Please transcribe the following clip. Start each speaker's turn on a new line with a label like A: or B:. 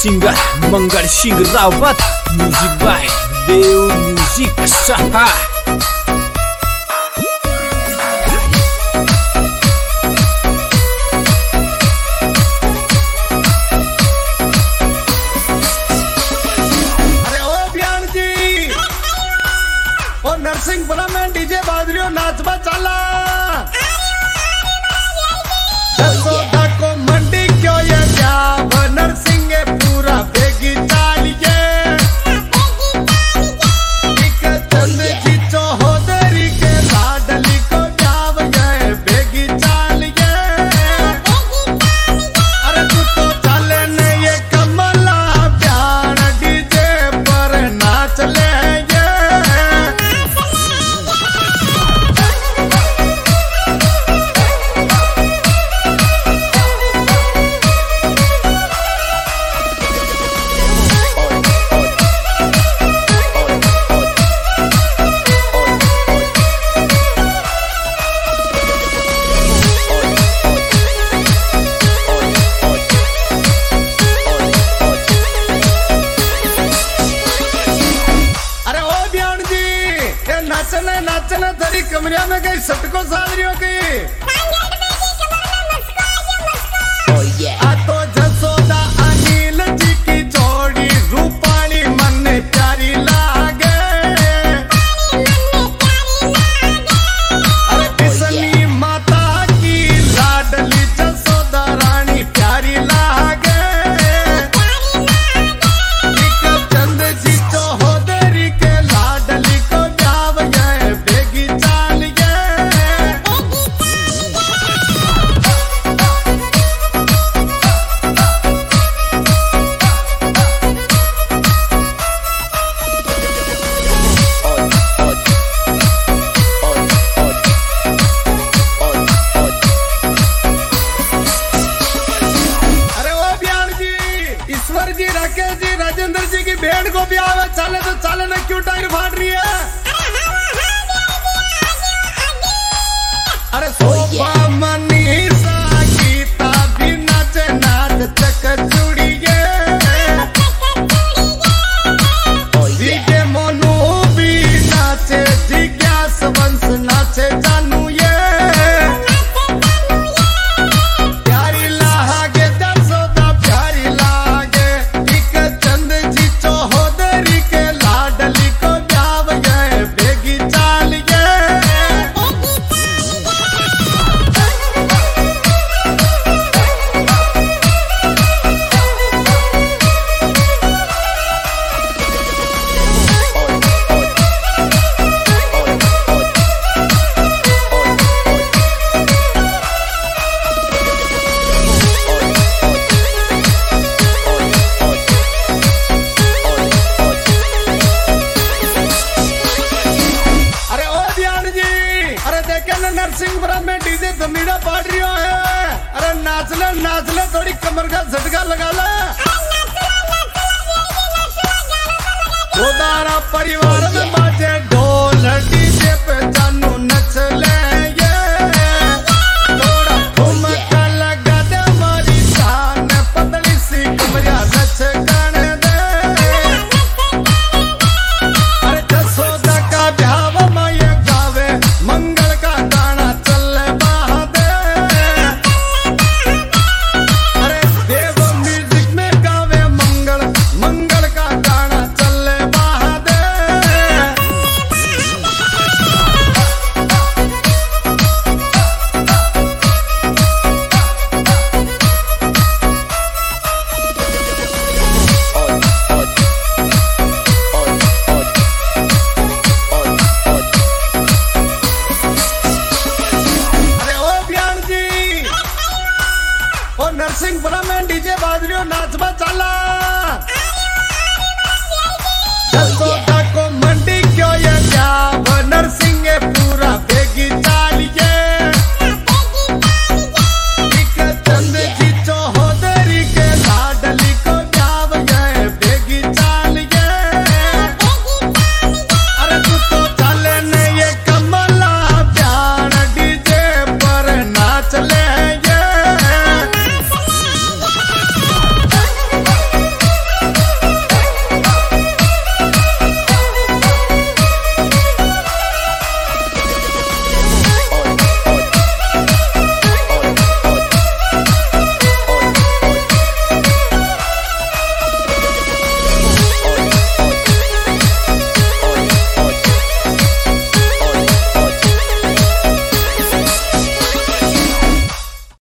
A: Singer Mangal Singh Rawat, music by Dev music सहा।
B: नरसिंहपुरा में DJ बाजरियो नाचबा चला को मंडी क्यों ये क्या नरसिंहपुरा बेगी चालिए चंद जी चौधरी के लाडली को जाव गए बेगी चालिए। अरे तू तो चले ने ये कमला प्यार डीजे पर नाच ले। नाचना तेरी कमरिया में गई सटको सादरियों की तो जसोदा अनिल जी की जोड़ी रूपाली मन प्यारी लागे। अरे किसनी माता की लाडली जसोदा रानी प्यारी लागे। चंद जी चौधरी के लाडली को जी राकेश जी राजेंद्र जी की भेड़ को भी आवे चले तो चले ना, क्यों टायर फाड़ रही है। अरे सोफा मनीषा गीता भी नाचे नाच चक जुड़िए। डीजे मोनू भी नाचे जिज्ञास वंश नाचे जानू ये नरसिंहपुरा में डीजे धमीड़ा पाड़ रही है। अरे नाच ले थोड़ी कमर का झटका लगा ले। उदारा परिवार में बाजे ढोल डीजे पे जानू नच ले। थोड़ा ठुमका लगा दे मारी शान पतली सी कमरिया नच गाने दे। अरे जसोदा का ब्याह माया गावे मंगल का नरसिंहपुरा में डीजे बाजरियो नाचबा चला को मंडी क्यों ये क्या नरसिंहपुरा बेगी